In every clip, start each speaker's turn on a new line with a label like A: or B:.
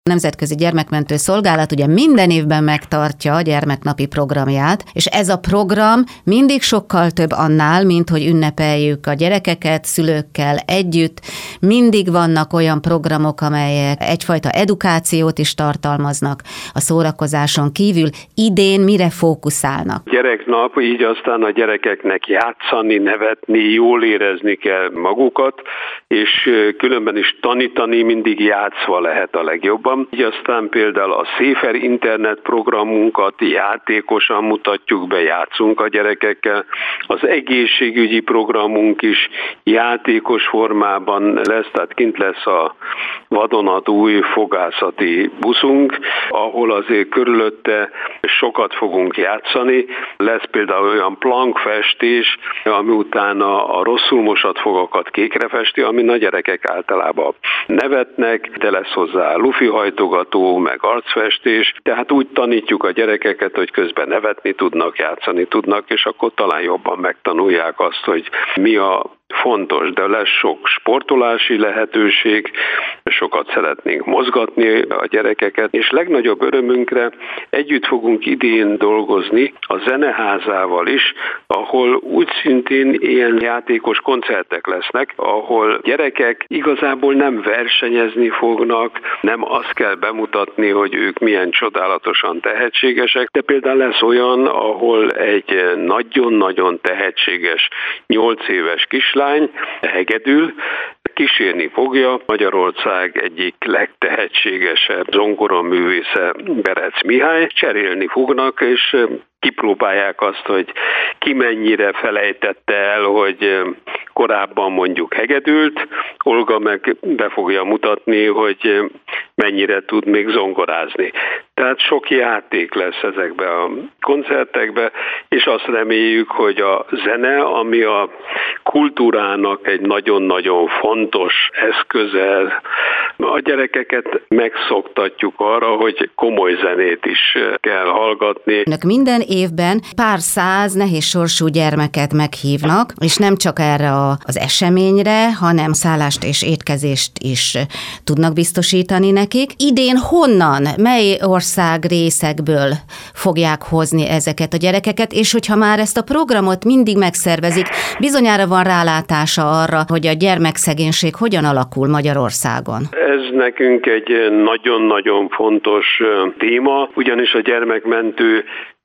A: Nemzetközi Gyermekmentő Szolgálat ugye minden évben megtartja a gyermeknapi programját, és ez a program mindig sokkal több annál, mint hogy ünnepeljük a gyerekeket szülőkkel együtt. Mindig vannak olyan programok, amelyek egyfajta edukációt is tartalmaznak a szórakozáson kívül. Idén mire fókuszálnak?
B: Gyereknap, így aztán a gyerekeknek játszani, nevetni, jól érezni kell magukat, és különben is tanítani mindig játszva lehet a legjobban. Így aztán például a Széfer internet programunkat játékosan mutatjuk be, játszunk a gyerekekkel. Az egészségügyi programunk is játékos formában lesz, tehát kint lesz a vadonatúj fogászati buszunk, ahol azért körülötte sokat fogunk játszani. Lesz például olyan plankfestés, ami utána a rosszul mosott fogakat kékre festi, amin a gyerekek általában nevetnek, de lesz hozzá lufihajtogató, meg arcfestés, tehát úgy tanítjuk a gyerekeket, hogy közben nevetni tudnak, játszani tudnak, és akkor talán jobban megtanulják azt, hogy mi a fontos, de lesz sok sportolási lehetőség, sokat szeretnénk mozgatni a gyerekeket, és legnagyobb örömünkre együtt fogunk idén dolgozni a Zeneházával is, ahol úgy szintén ilyen játékos koncertek lesznek, ahol gyerekek igazából nem versenyezni fognak, nem azt kell bemutatni, hogy ők milyen csodálatosan tehetségesek, de például lesz olyan, ahol egy nagyon-nagyon tehetséges 8 éves kislány hegedül, kísérni fogja Magyarország egyik legtehetségesebb zongoraművésze, Berec Mihály. Cserélni fognak, és kipróbálják azt, hogy ki mennyire felejtette el, hogy korábban mondjuk hegedült, Olga meg be fogja mutatni, hogy mennyire tud még zongorázni. Tehát sok játék lesz ezekbe a koncertekbe, és azt reméljük, hogy a zene, ami a kultúrának egy nagyon-nagyon fontos eszköze, a gyerekeket megszoktatjuk arra, hogy komoly zenét is kell hallgatni.
A: Önök minden évben pár száz nehéz sorsú gyermeket meghívnak, és nem csak erre az eseményre, hanem szállást és étkezést is tudnak biztosítani nekik. Idén honnan, mely ország részekből fogják hozni ezeket a gyerekeket, és hogyha már ezt a programot mindig megszervezik, bizonyára van rálátása arra, hogy a gyermekszegénység hogyan alakul Magyarországon?
B: Ez nekünk egy nagyon-nagyon fontos téma, ugyanis a gyermekmentő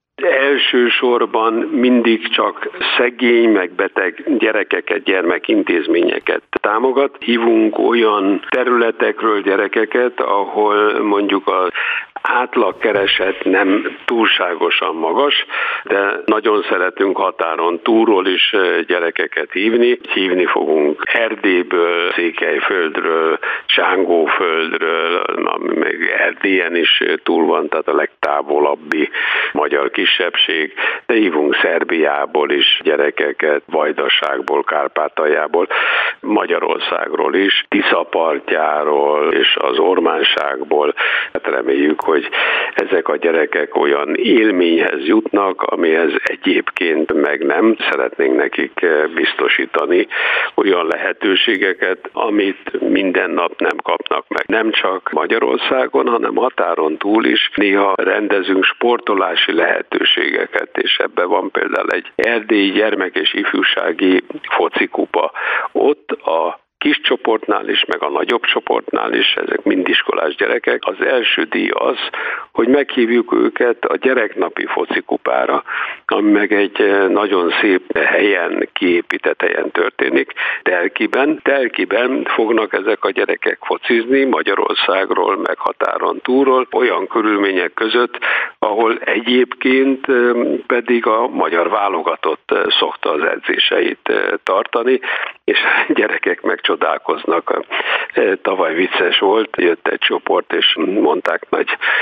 B: elsősorban mindig csak szegény, meg beteg gyerekeket, gyermekintézményeket támogat. Hívunk olyan területekről gyerekeket, ahol mondjuk az átlagkereset nem túlságosan magas, de nagyon szeretünk határon túlról is gyerekeket hívni. Hívni fogunk Erdélyből, Székelyföldről, Csángóföldről, ami még Erdélyen is túl van, tehát a legtávolabbi magyar kisebbség, de hívunk Szerbiából is gyerekeket, Vajdaságból, Kárpátaljából, Magyarországról is, Tiszapartjáról és az Ormánságból. Hát reméljük, hogy ezek a gyerekek olyan élményhez jutnak, amihez egyébként meg nem. Szeretnénk nekik biztosítani olyan lehetőségeket, amit minden nap nem kapnak meg. Nem csak Magyarországon, hanem határon túl is néha rendezünk sportolási lehetőségeket, és ebben van például egy erdélyi gyermek- és ifjúsági focikupa. Ott a kis csoportnál is, meg a nagyobb csoportnál is, ezek mind iskolás gyerekek. Az első díj az, hogy meghívjuk őket a gyereknapi focikupára, ami meg egy nagyon szép helyen, kiépített helyen történik, Telkiben fognak ezek a gyerekek focizni, Magyarországról, meg határon túlról, olyan körülmények között, ahol egyébként pedig a magyar válogatott szokta az edzéseit tartani, és gyerekek megcsodálkoznak. Tavaly vicces volt, jött egy csoport, és mondták nagy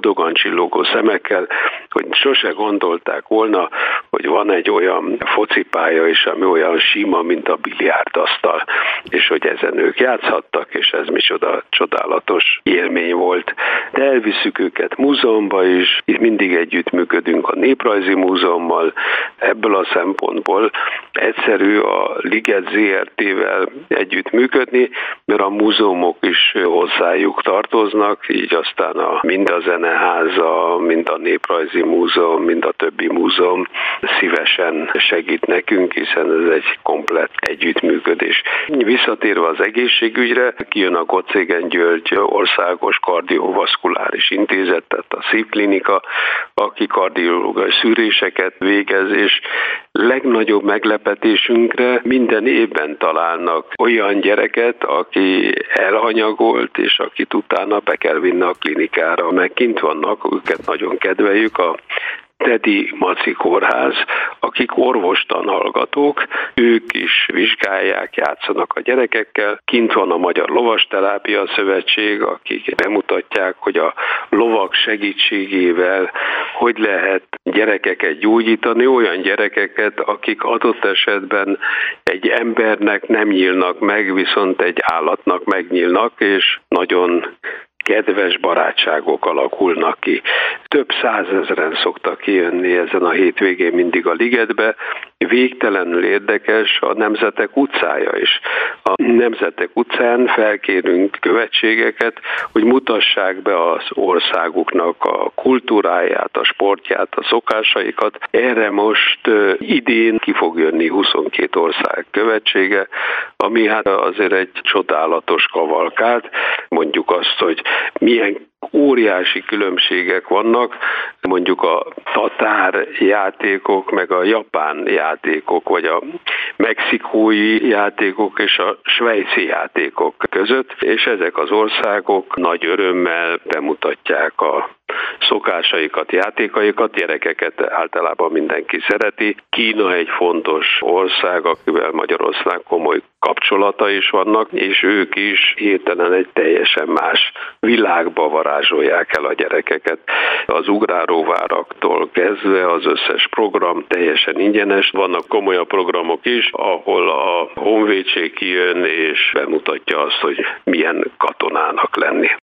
B: boldogan csillogó szemekkel, hogy sose gondolták volna, hogy van egy olyan focipálya is, ami olyan sima, mint a biliárdasztal, és hogy ezen ők játszhattak, és ez micsoda csodálatos élmény volt. De elviszük őket múzeumba is, itt mindig együttműködünk a Néprajzi Múzeummal, ebből a szempontból egyszerű a Liget ZRT-vel együttműködni, mert a múzeumok is hozzájuk tartoznak, így aztán mind a Zeneháza, mind a Néprajzi Múzeum, mind a többi múzeum szívesen segít nekünk, hiszen ez egy komplett együttműködés. Visszatérve az egészségügyre, kijön a Kocégen György Országos Kardiovaszkuláris Intézet, tehát a szívklinika, aki kardiológiai szűréseket végez, és legnagyobb meglepetésünkre minden évben találnak olyan gyereket, aki elhanyagolt, és akit utána be kell vinni a klinikára, meg kint vannak, őket nagyon kedveljük, a Tedi Maci Kórház, akik orvostanhallgatók, ők is vizsgálják, játszanak a gyerekekkel. Kint van a Magyar Lovasterápia Szövetség, akik bemutatják, hogy a lovak segítségével hogy lehet gyerekeket gyógyítani, olyan gyerekeket, akik adott esetben egy embernek nem nyílnak meg, viszont egy állatnak megnyílnak, és nagyon kedves barátságok alakulnak ki. Több százezren szoktak kijönni ezen a hétvégén mindig a Ligetbe. Végtelenül érdekes a Nemzetek utcája is. A Nemzetek utcán felkérünk követségeket, hogy mutassák be az országuknak a kultúráját, a sportját, a szokásaikat. Erre most idén ki fog jönni 22 ország követsége, ami hát azért egy csodálatos kavalkád. Mondjuk azt, hogy milyen óriási különbségek vannak, mondjuk a tatár játékok, meg a japán játékok, vagy a mexikói játékok és a svejci játékok között, és ezek az országok nagy örömmel bemutatják a szokásaikat, játékaikat, gyerekeket általában mindenki szereti. Kína egy fontos ország, akivel Magyarország komoly kapcsolata is vannak, és ők is hirtelen egy teljesen más világba varázsolják el a gyerekeket. Az ugráróváraktól kezdve az összes program teljesen ingyenes. Vannak komolyabb programok is, ahol a honvédség kijön és bemutatja azt, hogy milyen katonának lenni.